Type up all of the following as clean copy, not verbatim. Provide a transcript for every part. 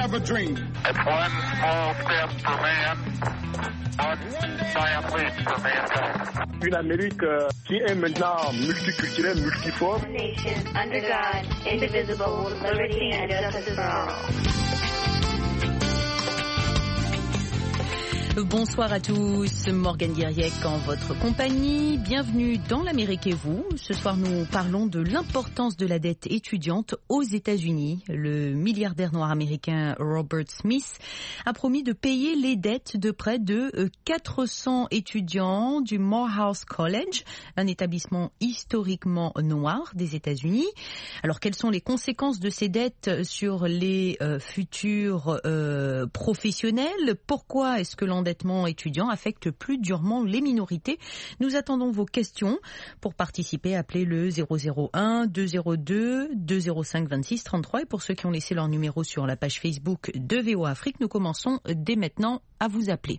have a dream. It's one small step for man, one giant leap for mankind. Une Amérique qui est maintenant multiculturelle, multiforme. Nation under God, indivisible, with liberty and justice for all. Bonsoir à tous, Morgane Guiriec en votre compagnie. Bienvenue dans l'Amérique et vous. Ce soir, nous parlons de l'importance de la dette étudiante aux États-Unis. Le milliardaire noir américain Robert Smith a promis de payer les dettes de près de 400 étudiants du Morehouse College, un établissement historiquement noir des États-Unis. Alors, quelles sont les conséquences de ces dettes sur les futurs professionnels? Pourquoi est-ce que l'endettement étudiant affecte plus durement les minorités? Nous attendons vos questions. Pour participer, appelez le 001 202 205 26 33. Et pour ceux qui ont laissé leur numéro sur la page Facebook de VOA Afrique, nous commençons dès maintenant à vous appeler.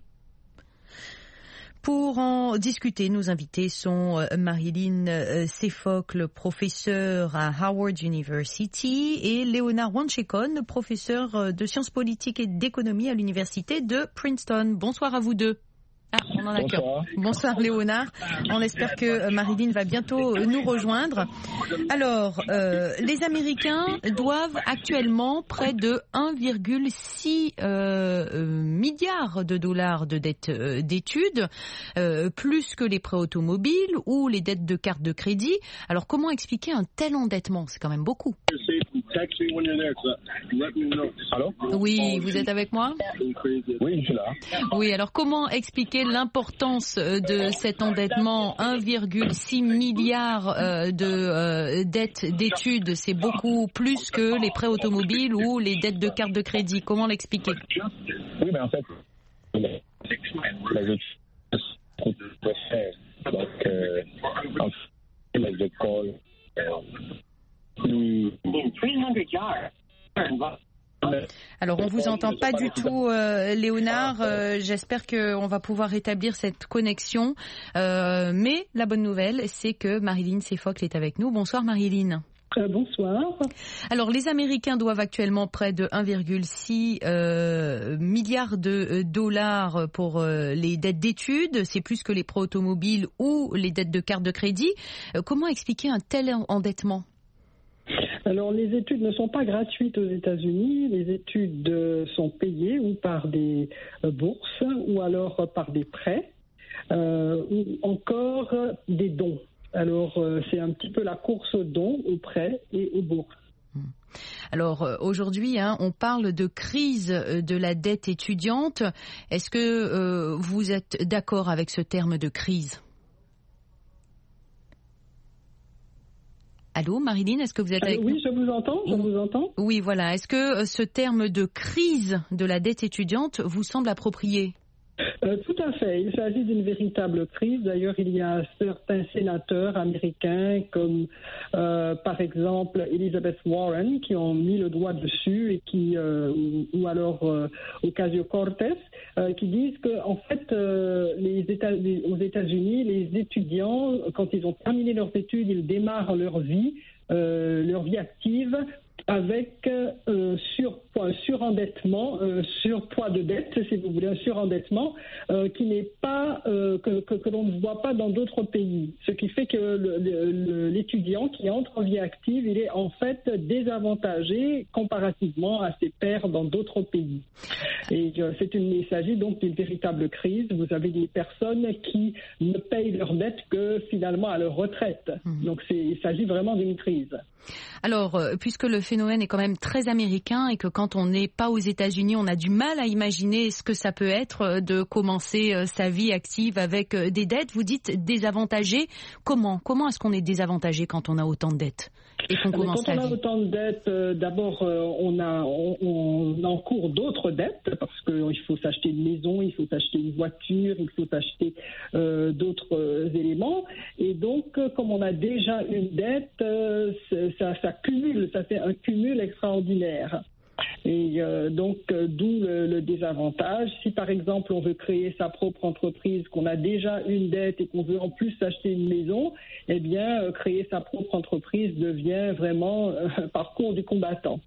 Pour en discuter, nos invités sont Marilyn Sefocle, professeure à Howard University, et Léonard Wanchekon, professeur de sciences politiques et d'économie à l'université de Princeton. Bonsoir à vous deux. Ah, on en a qu'un. Bonsoir Léonard. On espère que Marilyn va bientôt nous rejoindre. Alors, les Américains doivent actuellement près de 1,6 milliard de dollars de dettes d'études, plus que les prêts automobiles ou les dettes de cartes de crédit. Alors, comment expliquer un tel endettement? C'est quand même beaucoup. Allô? Oui, vous êtes avec moi? Oui, je suis là. Oui, alors comment expliquer l'importance de cet endettement? 1,6 milliard de dettes d'études, c'est beaucoup plus que les prêts automobiles ou les dettes de cartes de crédit. Comment l'expliquer? Oui, mais en fait, les études donc, les écoles, Alors, on vous entend pas du tout, Léonard. J'espère qu'on va pouvoir rétablir cette connexion. Mais la bonne nouvelle, c'est que Marilyn Sefocle est avec nous. Bonsoir, Marilyn. Bonsoir. Alors, les Américains doivent actuellement près de 1,6 milliard de dollars pour les dettes d'études. C'est plus que les prêts automobiles ou les dettes de cartes de crédit. Comment expliquer un tel endettement? Alors, les études ne sont pas gratuites aux États-Unis. Les études sont payées ou par des bourses ou alors par des prêts ou encore des dons. Alors, c'est un petit peu la course aux dons, aux prêts et aux bourses. Alors aujourd'hui, on parle de crise de la dette étudiante. Est-ce que vous êtes d'accord avec ce terme de crise? Allô, Marilyn, est-ce que vous êtes avec nous? Oui, je vous entends. Oui, voilà. Est-ce que ce terme de crise de la dette étudiante vous semble approprié? Tout à fait. Il s'agit d'une véritable crise. D'ailleurs, il y a certains sénateurs américains comme, par exemple, Elizabeth Warren, qui ont mis le doigt dessus et qui, ou alors Ocasio-Cortez, qui disent que, en fait, aux États-Unis, les étudiants, quand ils ont terminé leurs études, ils démarrent leur vie active avec surendettement, surpoids de dette, si vous voulez, un surendettement qui n'est pas que l'on ne voit pas dans d'autres pays. Ce qui fait que l'étudiant qui entre en vie active, il est en fait désavantagé comparativement à ses pairs dans d'autres pays. Et il s'agit donc d'une véritable crise. Vous avez des personnes qui ne payent leurs dettes que finalement à leur retraite. Donc il s'agit vraiment d'une crise. Alors, puisque le phénomène est quand même très américain et que quand on n'est pas aux États-Unis, on a du mal à imaginer ce que ça peut être de commencer sa vie active avec des dettes, vous dites désavantagé. Comment est-ce qu'on est désavantagé quand on a autant de dettes et qu'on commence sa vie? Quand on a autant de dettes, d'abord, on encourt d'autres dettes parce qu'il faut s'acheter une maison, il faut s'acheter une voiture, il faut s'acheter d'autres éléments. Et donc, comme on a déjà une dette, ça cumule, ça fait un cumul extraordinaire. Et donc, d'où le désavantage. Si, par exemple, on veut créer sa propre entreprise, qu'on a déjà une dette et qu'on veut en plus s'acheter une maison, eh bien, créer sa propre entreprise devient vraiment un parcours du combattant.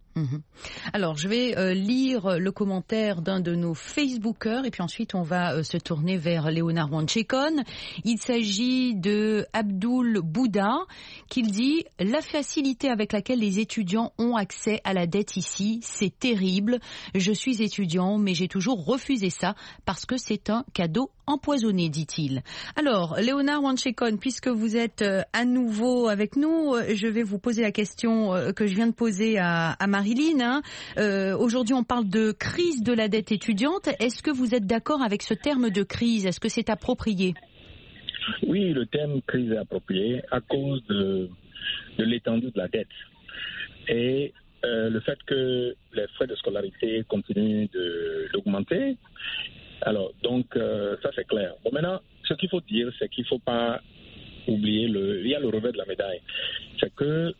Alors, je vais lire le commentaire d'un de nos Facebookers et puis ensuite on va se tourner vers Léonard Wanchekon. Il s'agit de Abdul Bouddha qui dit « La facilité avec laquelle les étudiants ont accès à la dette ici, c'est terrible. Je suis étudiant, mais j'ai toujours refusé ça parce que c'est un cadeau empoisonné, dit-il. » Alors, Léonard Wanchekon, puisque vous êtes à nouveau avec nous, je vais vous poser la question que je viens de poser à Marilyn. Aujourd'hui, on parle de crise de la dette étudiante. Est-ce que vous êtes d'accord avec ce terme de crise? Est-ce que c'est approprié? Oui, le terme crise est approprié à cause de l'étendue de la dette et le fait que les frais de scolarité continuent d'augmenter. Alors, donc, ça c'est clair. Bon, maintenant, ce qu'il faut dire, c'est qu'il ne faut pas oublier, il y a le revers de la médaille. C'est que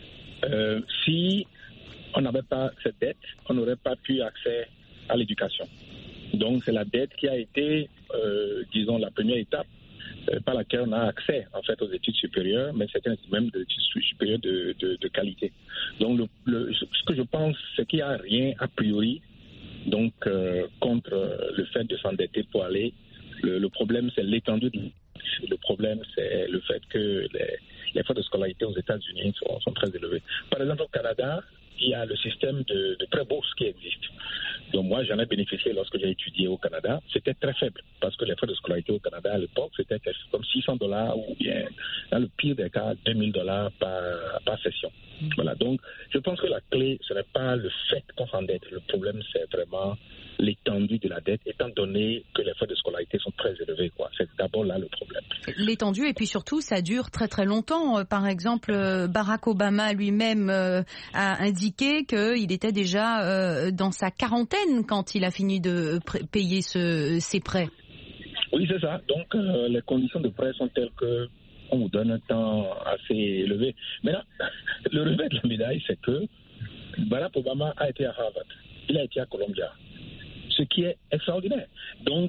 si on n'avait pas cette dette, on n'aurait pas pu accès à l'éducation. Donc, c'est la dette qui a été, disons, la première étape par laquelle on a accès, en fait, aux études supérieures, mais c'est même des études supérieures de qualité. Donc, ce que je pense, c'est qu'il n'y a rien a priori donc contre le fait de s'endetter pour aller. Le problème, c'est l'étendue de le problème, c'est le fait que les frais de scolarité aux États-Unis sont très élevés. Par exemple, au Canada, il y a le système de prêt bourse qui existe. Donc moi, j'en ai bénéficié lorsque j'ai étudié au Canada. C'était très faible parce que les frais de scolarité au Canada à l'époque, c'était comme $600 ou bien, dans le pire des cas, $2000 par session. Voilà. Donc, je pense que la clé, ce n'est pas le fait qu'on s'endette. Le problème, c'est vraiment l'étendue de la dette, étant donné que les frais de scolarité sont très élevés, quoi. C'est d'abord là le problème. L'étendue, et puis surtout, ça dure très très longtemps. Par exemple, Barack Obama lui-même a indiqué qu'il était déjà dans sa quarantaine quand il a fini de payer ses prêts. Oui, c'est ça. Donc, les conditions de prêt sont telles que on vous donne un temps assez élevé. Maintenant, le revers de la médaille, c'est que Barack Obama a été à Harvard, il a été à Columbia, ce qui est extraordinaire. Donc,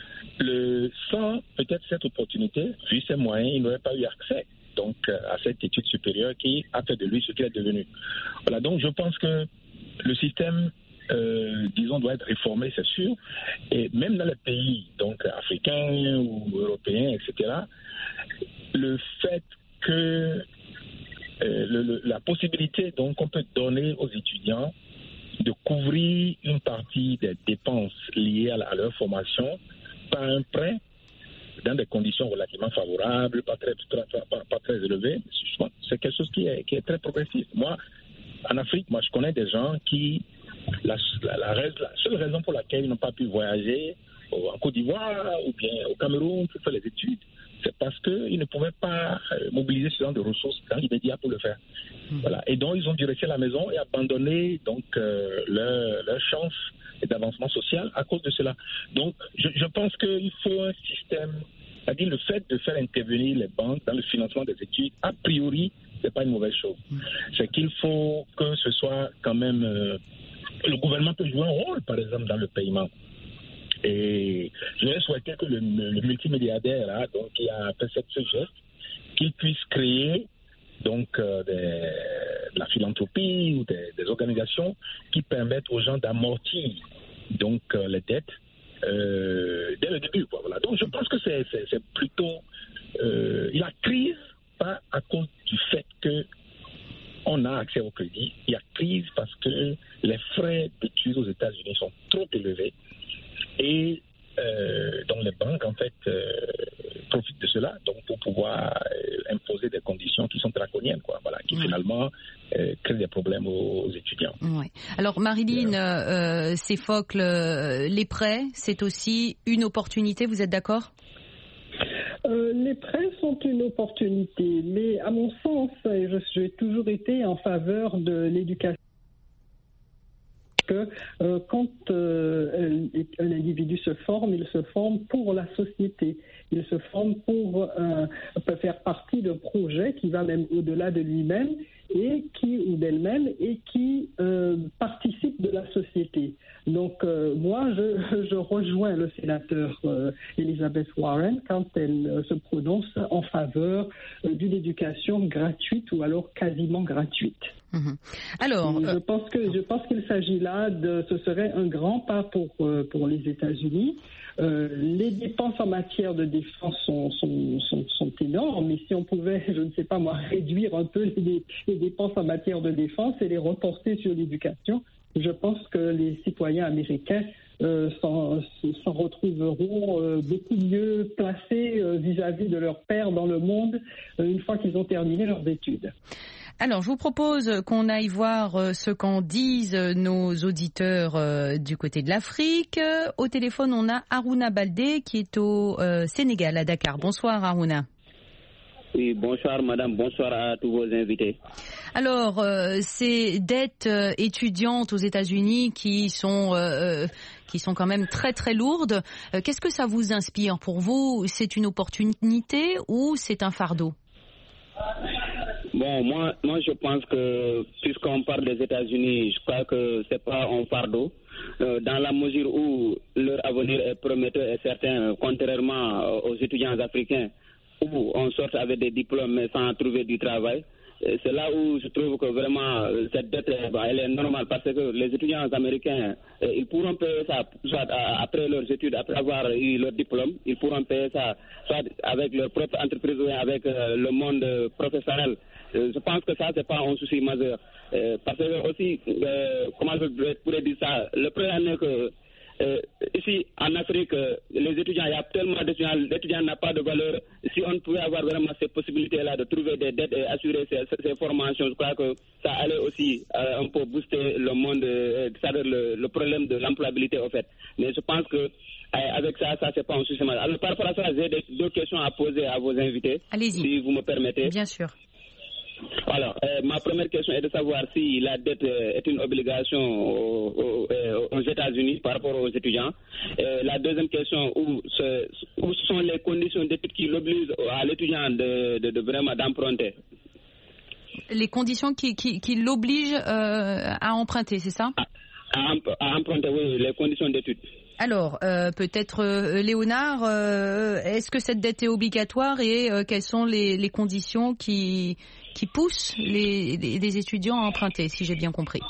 sans peut-être cette opportunité, vu ses moyens, il n'aurait pas eu accès donc, à cette étude supérieure qui a fait de lui ce qu'il est devenu. Voilà, donc je pense que le système, disons, doit être réformé, c'est sûr, et même dans les pays donc, africains ou européens, etc., le fait que la possibilité donc qu'on peut donner aux étudiants de couvrir une partie des dépenses liées à leur formation par un prêt dans des conditions relativement favorables, pas très élevées, c'est quelque chose qui est très progressif. Moi, en Afrique, je connais des gens qui, la seule raison pour laquelle ils n'ont pas pu voyager en Côte d'Ivoire ou bien au Cameroun pour faire les études, c'est parce qu'ils ne pouvaient pas mobiliser ce genre de ressources dans l'immédiat pour le faire. Voilà. Et donc, ils ont dû rester à la maison et abandonner donc, leur chance d'avancement social à cause de cela. Donc, je pense qu'il faut un système, c'est-à-dire le fait de faire intervenir les banques dans le financement des études, a priori, c'est pas une mauvaise chose. C'est qu'il faut que ce soit quand même... le gouvernement peut jouer un rôle, par exemple, dans le paiement. Et je vais souhaiter que le multimilliardaire, là, donc, qui a fait ce geste, qu'il puisse créer donc de la philanthropie ou des organisations qui permettent aux gens d'amortir donc les dettes dès le début, quoi. Voilà. Donc je pense que c'est plutôt la crise, pas à cause du fait que on a accès au crédit. Il y a crise parce que les frais d'études aux États-Unis sont trop élevés et donc les banques en fait profitent de cela donc pour pouvoir imposer des conditions qui sont draconiennes, quoi, voilà, qui finalement créent des problèmes aux étudiants. Ouais. Alors Marilyn Séphocle, les prêts, c'est aussi une opportunité, vous êtes d'accord? Les prêts sont une opportunité, mais à mon sens, j'ai toujours été en faveur de l'éducation. Que quand un individu se forme, il se forme pour la société. Il se forme pour faire partie d'un projet qui va même au-delà de lui-même ou d'elle-même et qui participe de la société. Donc, Donc, moi, je rejoins le sénateur Elizabeth Warren quand elle se prononce en faveur d'une éducation gratuite ou alors quasiment gratuite. Alors, je pense qu'il s'agit là ce serait un grand pas pour les États-Unis. Les dépenses en matière de défense sont énormes, mais si on pouvait, je ne sais pas moi, réduire un peu les dépenses en matière de défense et les reporter sur l'éducation, je pense que les citoyens américains s'en retrouveront beaucoup mieux placés vis-à-vis de leurs pairs dans le monde une fois qu'ils ont terminé leurs études. Alors, je vous propose qu'on aille voir ce qu'en disent nos auditeurs du côté de l'Afrique. Au téléphone, on a Harouna Baldé qui est au Sénégal, à Dakar. Bonsoir Harouna. Oui, bonsoir madame, bonsoir à tous vos invités. Alors, ces dettes étudiantes aux États-Unis qui sont quand même très très lourdes, qu'est-ce que ça vous inspire? Pour vous, c'est une opportunité ou c'est un fardeau? Bon, moi je pense que puisqu'on parle des États-Unis, je crois que c'est pas un fardeau, dans la mesure où leur avenir est prometteur et certain, contrairement aux étudiants africains où on sort avec des diplômes mais sans trouver du travail. C'est là où je trouve que vraiment cette dette elle est normale parce que les étudiants américains ils pourront payer ça soit après leurs études, après avoir eu leur diplôme, ils pourront payer ça soit avec leur propre entreprise ou avec le monde professionnel. Je pense que ça c'est pas un souci majeur parce que aussi comment je pourrais dire ça, le problème est que ici en Afrique, les étudiants, il y a tellement d'étudiants, l'étudiant n'a pas de valeur. Si on pouvait avoir vraiment ces possibilités-là de trouver des dettes et assurer ces formations, je crois que ça allait aussi un peu booster le monde, c'est-à-dire le problème de l'employabilité au fait. Mais je pense que avec ça c'est pas un souci. Alors par rapport à ça, j'ai deux questions à poser à vos invités. Allez-y. Si vous me permettez. Bien sûr. Alors, ma première question est de savoir si la dette est une obligation aux États-Unis par rapport aux étudiants. La deuxième question, où sont les conditions d'études qui l'obligent à l'étudiant de vraiment d'emprunter? Les conditions qui l'obligent à emprunter, c'est ça? À emprunter, oui, les conditions d'études. Alors, peut-être Léonard, est-ce que cette dette est obligatoire et quelles sont les conditions qui poussent les étudiants à emprunter, si j'ai bien compris?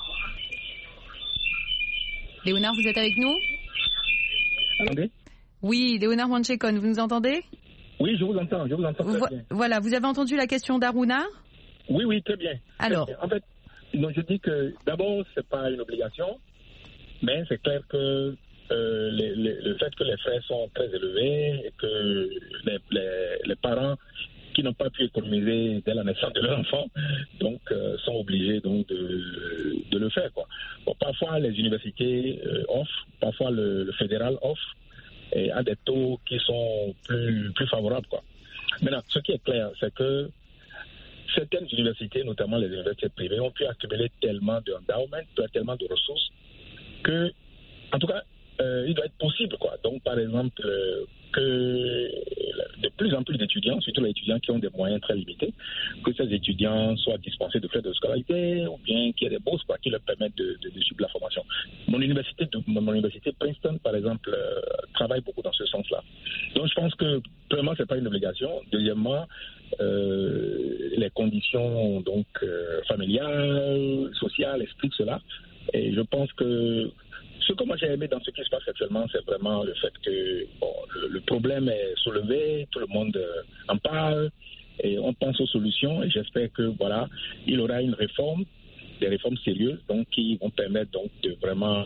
Léonard, vous êtes avec nous? Attendez. Oui, Léonard Manchekon, vous nous entendez? Oui, je vous entends très bien. Voilà, vous avez entendu la question d'Harouna? Oui, très bien. Alors, en fait, donc je dis que d'abord, c'est pas une obligation, mais c'est clair que le fait que les frais sont très élevés et que les parents qui n'ont pas pu économiser dès la naissance de leur enfant, donc sont obligés donc de le faire, quoi. Bon, parfois les universités offrent, parfois le fédéral offre et à des taux qui sont plus favorables, quoi. Maintenant, ce qui est clair, c'est que certaines universités, notamment les universités privées, ont pu accumuler tellement d'endowment, tellement de ressources que, en tout cas, il doit être possible, quoi. Donc, par exemple, que de plus en plus d'étudiants, surtout les étudiants qui ont des moyens très limités, que ces étudiants soient dispensés de frais de scolarité ou bien qu'il y ait des bourses, quoi, qui leur permettent de suivre la formation. Mon université Princeton, par exemple, travaille beaucoup dans ce sens-là. Donc, je pense que, premièrement, c'est pas une obligation. Deuxièmement, les conditions donc familiales, sociales expliquent cela. Et je pense que ce que moi j'ai aimé dans ce qui se passe actuellement, c'est vraiment le fait que le problème est soulevé, tout le monde en parle et on pense aux solutions. Et j'espère que voilà, il y aura des réformes sérieuses, donc qui vont permettre donc de vraiment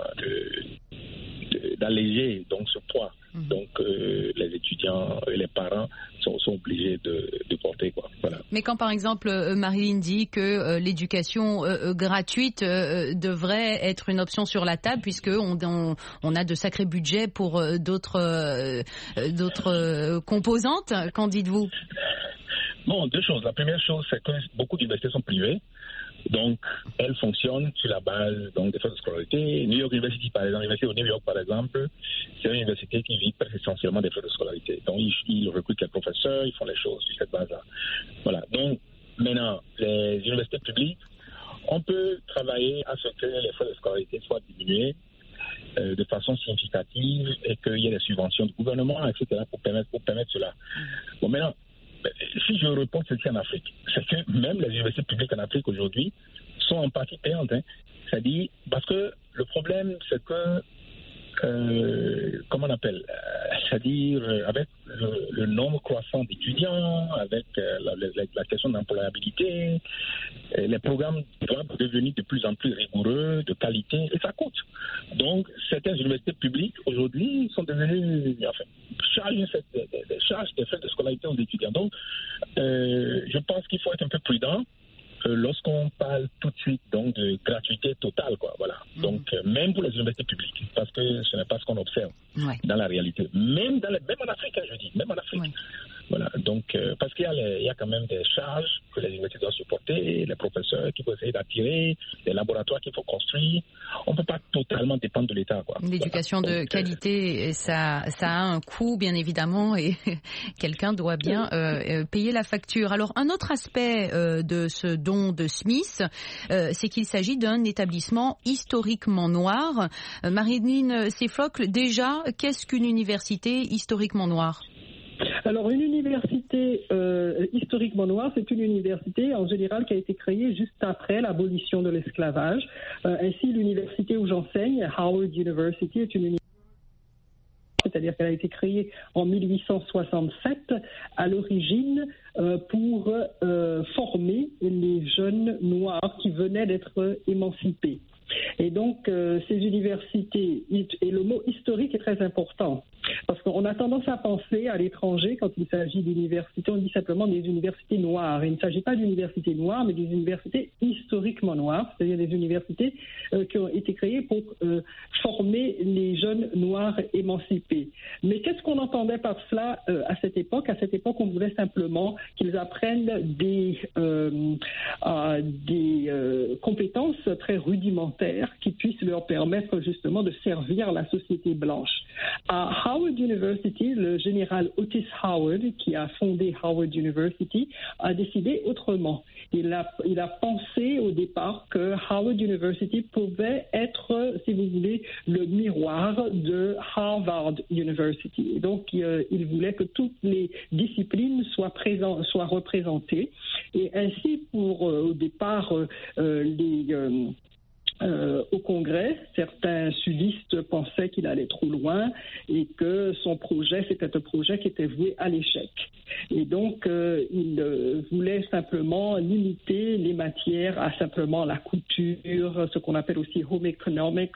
d'alléger donc ce poids. Donc les étudiants et les parents sont obligés de porter, quoi. Voilà. Mais quand par exemple Marilyn dit que l'éducation gratuite devrait être une option sur la table puisque on a de sacrés budgets pour d'autres composantes, qu'en dites-vous? Bon, deux choses. La première chose, c'est que beaucoup d'universités sont privées. Donc, elles fonctionnent sur la base donc, des frais de scolarité. New York University, par exemple, l'université de New York, par exemple, c'est une université qui vit presque essentiellement des frais de scolarité. Donc, ils recrutent les professeurs, ils font les choses sur cette base-là. Voilà. Donc, maintenant, les universités publiques, on peut travailler à ce que les frais de scolarité soient diminués. de façon significative et qu'il y ait des subventions du gouvernement, etc., pour permettre cela. Bon, maintenant, si je réponds ceci en Afrique, c'est que même les universités publiques en Afrique aujourd'hui sont en partie payantes. C'est-à-dire, parce que le problème, c'est que comment on appelle, c'est-à-dire avec le nombre croissant d'étudiants, avec la question d'employabilité, les programmes doivent devenir de plus en plus rigoureux, de qualité, et ça coûte. Donc, certaines universités publiques aujourd'hui sont devenues, chargent des frais de scolarité aux étudiants. Donc, je pense qu'il faut être un peu prudent lorsqu'on parle tout de suite donc de gratuité totale, quoi, voilà. Donc même pour les universités publiques, parce que ce n'est pas ce qu'on observe dans la réalité. Même en Afrique, je dis, même en Afrique. Voilà, donc parce qu'il y a quand même des charges que les universités doivent supporter, les professeurs qu'il faut essayer d'attirer, les laboratoires qu'il faut construire. On ne peut pas totalement dépendre de l'État, quoi. L'éducation de qualité, ça a un coût, bien évidemment, et quelqu'un doit bien payer la facture. Alors, un autre aspect de ce don de Smith, c'est qu'il s'agit d'un établissement historiquement noir. Marilyn Seafock, déjà, qu'est-ce qu'une université historiquement noire ? Alors, une université historiquement noire, c'est une université en général qui a été créée juste après l'abolition de l'esclavage. Ainsi, l'université où j'enseigne, Howard University, est une université, c'est-à-dire qu'elle a été créée en 1867 à l'origine pour former les jeunes noirs qui venaient d'être émancipés. Et donc, ces universités, et le mot historique est très important, parce qu'on a tendance à penser à l'étranger, quand il s'agit d'universités, on dit simplement des universités noires. Il ne s'agit pas d'universités noires, mais des universités historiquement noires, c'est-à-dire des universités qui ont été créées pour former les jeunes noirs émancipés. Mais qu'est-ce qu'on entendait par cela à cette époque ? À cette époque, on voulait simplement qu'ils apprennent des compétences très rudimentaires qui puissent leur permettre justement de servir la société blanche. À Howard University, le général Otis Howard, qui a fondé Howard University, a décidé autrement. Il a pensé au départ que Howard University pouvait être, si vous voulez, le miroir de Harvard University. Et donc, il voulait que toutes les disciplines soient représentées. Et ainsi, au départ, au Congrès, certains sudistes pensaient qu'il allait trop loin et que son projet, c'était un projet qui était voué à l'échec. Et donc, il voulait simplement limiter les matières à simplement la couture, ce qu'on appelle aussi home economics,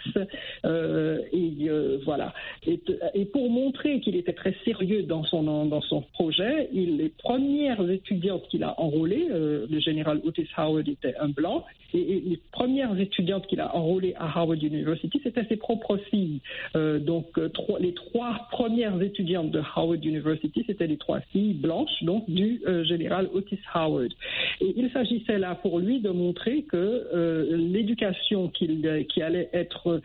voilà. Et pour montrer qu'il était très sérieux dans son projet, les premières étudiantes qu'il a enrôlées, le général Otis Howard était un blanc, et les premières étudiantes qu'il a enrôlées à Howard University, c'était ses propres filles. Les trois premières étudiantes de Howard University, c'était les trois filles blanches, donc du général Otis Howard. Et il s'agissait là pour lui de montrer que l'éducation qui allait être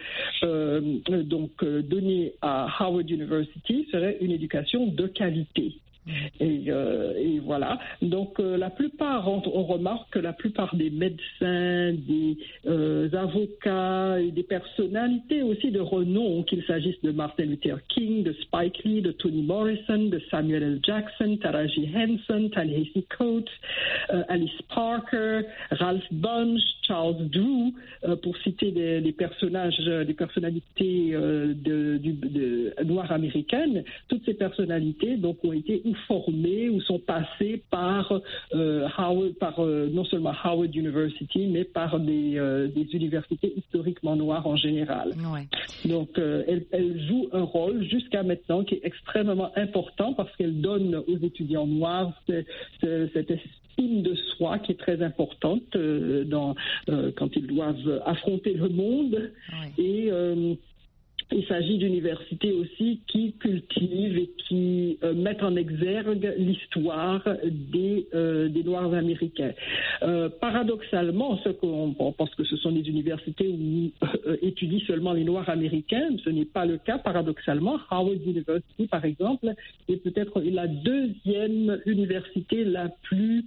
donnée à Howard University serait une éducation de qualité. Et voilà. Donc, la plupart, on remarque que la plupart des médecins, des avocats et des personnalités aussi de renom, qu'il s'agisse de Martin Luther King, de Spike Lee, de Toni Morrison, de Samuel L. Jackson, Taraji Henson, Ta-Nehisi Coates, Alice Parker, Ralph Bunche, Charles Drew, pour citer des personnalités noires américaines, toutes ces personnalités donc ont été formés ou sont passés par non seulement Howard University, mais par des universités historiquement noires en général. Ouais. Donc, elle joue un rôle jusqu'à maintenant qui est extrêmement important parce qu'elle donne aux étudiants noirs cette estime de soi qui est très importante quand ils doivent affronter le monde. Ouais. Et il s'agit d'universités aussi qui cultivent et qui mettent en exergue l'histoire des Noirs américains. Paradoxalement, on pense que ce sont des universités où étudient seulement les Noirs américains. Ce n'est pas le cas. Paradoxalement, Howard University, par exemple, est peut-être la deuxième université la plus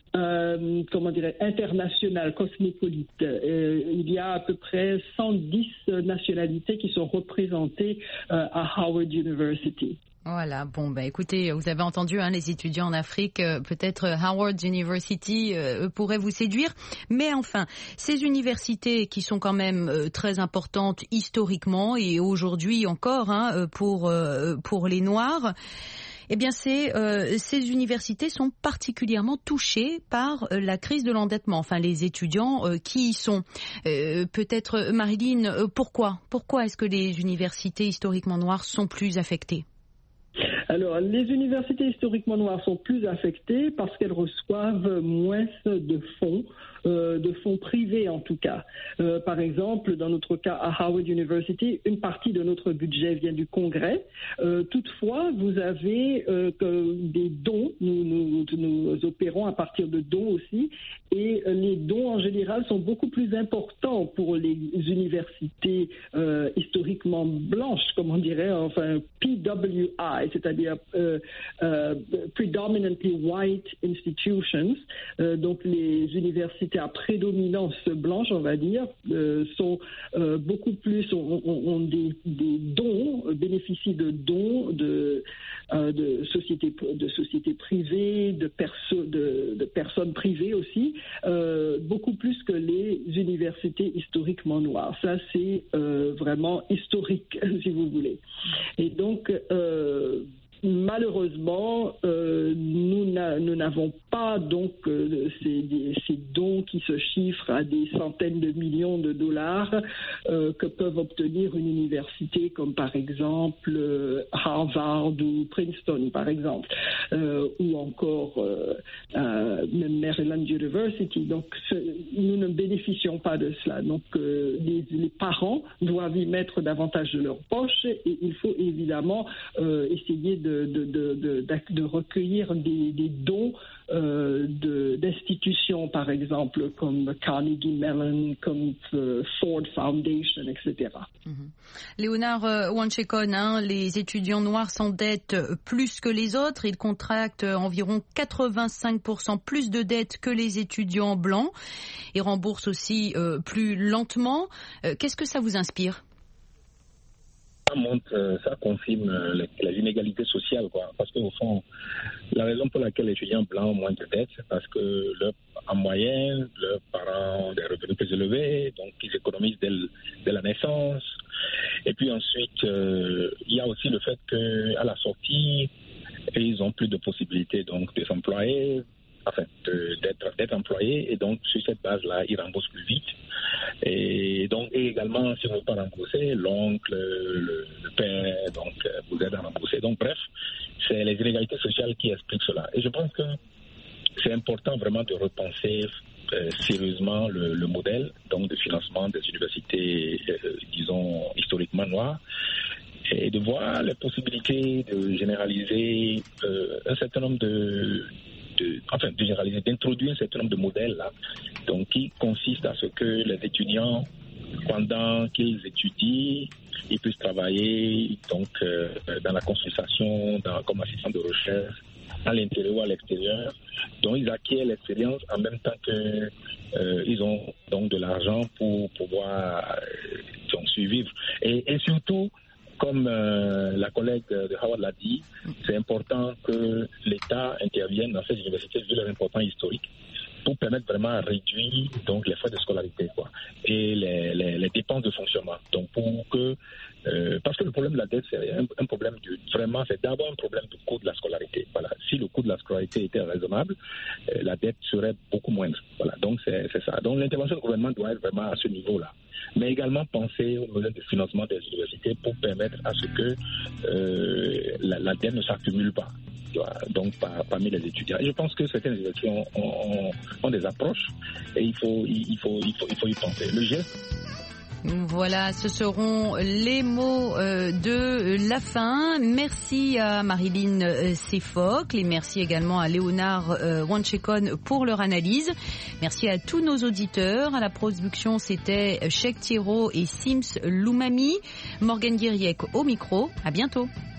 international, cosmopolite. Il y a à peu près 110 nationalités qui sont représentées à Howard University. Voilà, bon, écoutez, vous avez entendu, les étudiants en Afrique, peut-être Howard University pourrait vous séduire, mais enfin, ces universités qui sont quand même très importantes historiquement et aujourd'hui encore pour les Noirs, eh bien, ces universités sont particulièrement touchées par la crise de l'endettement. Enfin, les étudiants qui y sont. Peut-être, Marilyn, pourquoi est-ce que les universités historiquement noires sont plus affectées ? Alors, les universités historiquement noires sont plus affectées parce qu'elles reçoivent moins de fonds privés en tout cas. Par exemple, dans notre cas à Howard University, une partie de notre budget vient du Congrès. Toutefois, vous avez des dons. Nous opérons à partir de dons aussi. Et les dons en général sont beaucoup plus importants pour les universités historiquement blanches, comme on dirait, enfin PWI, c'est-à-dire Predominantly White Institutions. Donc les universités à prédominance blanche, on va dire, sont beaucoup plus, ont des dons, bénéficient de dons de sociétés privées, de personnes privées aussi, beaucoup plus que les universités historiquement noires. Ça, c'est vraiment historique, si vous voulez. Et donc, malheureusement, nous n'avons pas donc ces dons qui se chiffrent à des centaines de millions de dollars que peuvent obtenir une université comme par exemple Harvard ou Princeton par exemple, ou encore même Maryland University. Donc nous ne bénéficions pas de cela. Donc les parents doivent y mettre davantage de leur poche et il faut évidemment essayer de recueillir des dons d'institutions, par exemple, comme Carnegie Mellon, comme Ford Foundation, etc. Léonard Wanchekon, les étudiants noirs s'endettent plus que les autres. Ils contractent environ 85% plus de dettes que les étudiants blancs. Ils remboursent aussi plus lentement. Qu'est-ce que ça vous inspire ? Ça confirme les inégalités sociales, quoi. Parce qu'au fond, la raison pour laquelle les étudiants blancs ont moins de dettes, c'est parce que en moyenne, leurs parents ont des revenus plus élevés, donc ils économisent dès la naissance. Et puis ensuite, il y a aussi le fait qu'à la sortie, ils ont plus de possibilités donc de s'employer, d'être employés, et donc sur cette base-là, ils remboursent plus vite. Et également, si on ne veut pas rembourser, l'oncle, le père, donc vous aide à rembourser. Donc bref, c'est les inégalités sociales qui expliquent cela. Et je pense que c'est important vraiment de repenser sérieusement le modèle donc de financement des universités, disons, historiquement noires, et de voir les possibilités de généraliser un certain nombre d'introduire un certain nombre de modèles là, donc qui consiste à ce que les étudiants, pendant qu'ils étudient, ils puissent travailler donc dans la consultation, comme assistant de recherche, à l'intérieur ou à l'extérieur. Donc ils acquièrent l'expérience en même temps que ils ont donc de l'argent pour pouvoir donc survivre. Et surtout, comme la collègue de Howard l'a dit, c'est important que l'État intervienne dans ces universités vu leur importance historique pour permettre vraiment à réduire donc les frais de scolarité, quoi, et les dépenses de fonctionnement. Donc pour que parce que le problème de la dette, c'est un problème c'est d'abord un problème du coût de la scolarité. Voilà. Si le coût de la scolarité était raisonnable, la dette serait beaucoup moindre. Voilà. Donc c'est ça. Donc l'intervention du gouvernement doit être vraiment à ce niveau-là. Mais également penser au modèle de financement des universités pour permettre à ce que la dette ne s'accumule pas, donc parmi les étudiants. Et je pense que certaines universités ont des approches et il faut y penser. Le geste. Voilà, ce seront les mots de la fin. Merci à Marilyn Sefocle et merci également à Léonard Wanchekon pour leur analyse. Merci à tous nos auditeurs. À la production, c'était Cheikh Thiro et Sims Loumami. Morgan Guiriec au micro. À bientôt.